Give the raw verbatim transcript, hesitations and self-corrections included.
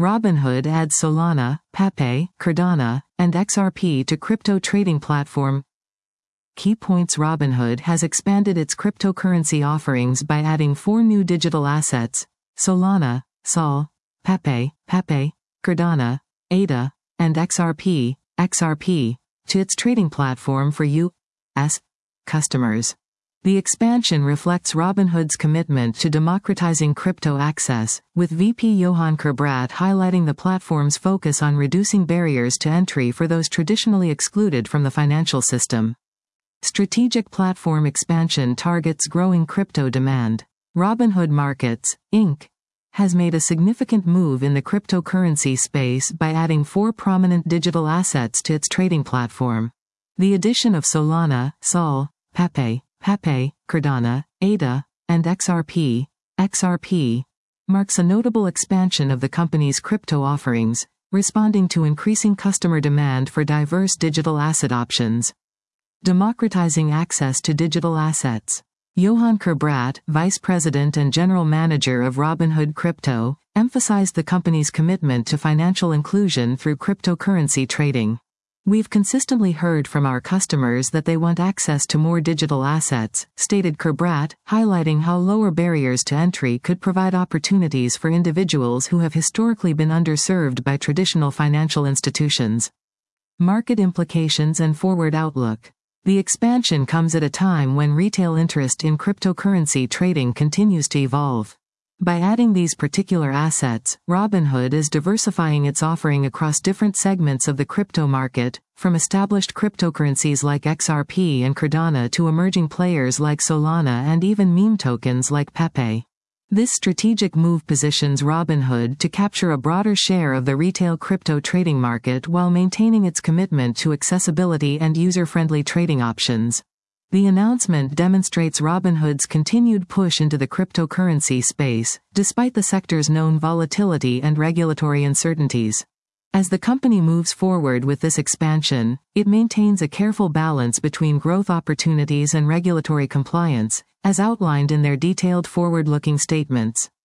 Robinhood adds Solana, Pepe, Cardano, and X R P to crypto trading platform. Key points: Robinhood has expanded its cryptocurrency offerings by adding four new digital assets: Solana, Sol, Pepe, Pepe, Cardano, A D A, and X R P, X R P, to its trading platform for U S customers. The expansion reflects Robinhood's commitment to democratizing crypto access, with V P Johan Kerbrat highlighting the platform's focus on reducing barriers to entry for those traditionally excluded from the financial system. Strategic platform expansion targets growing crypto demand. Robinhood Markets, Incorporated has made a significant move in the cryptocurrency space by adding four prominent digital assets to its trading platform. The addition of Solana, Sol, Pepe, Pepe, Cardano, A D A, and X R P, X R P, marks a notable expansion of the company's crypto offerings, responding to increasing customer demand for diverse digital asset options. Democratizing access to digital assets. Johan Kerbrat, Vice President and General Manager of Robinhood Crypto, emphasized the company's commitment to financial inclusion through cryptocurrency trading. "We've consistently heard from our customers that they want access to more digital assets," stated Kerbrat, highlighting how lower barriers to entry could provide opportunities for individuals who have historically been underserved by traditional financial institutions. Market implications and forward outlook. The expansion comes at a time when retail interest in cryptocurrency trading continues to evolve. By adding these particular assets, Robinhood is diversifying its offering across different segments of the crypto market, from established cryptocurrencies like X R P and Cardano to emerging players like Solana and even meme tokens like Pepe. This strategic move positions Robinhood to capture a broader share of the retail crypto trading market while maintaining its commitment to accessibility and user-friendly trading options. The announcement demonstrates Robinhood's continued push into the cryptocurrency space, despite the sector's known volatility and regulatory uncertainties. As the company moves forward with this expansion, it maintains a careful balance between growth opportunities and regulatory compliance, as outlined in their detailed forward-looking statements.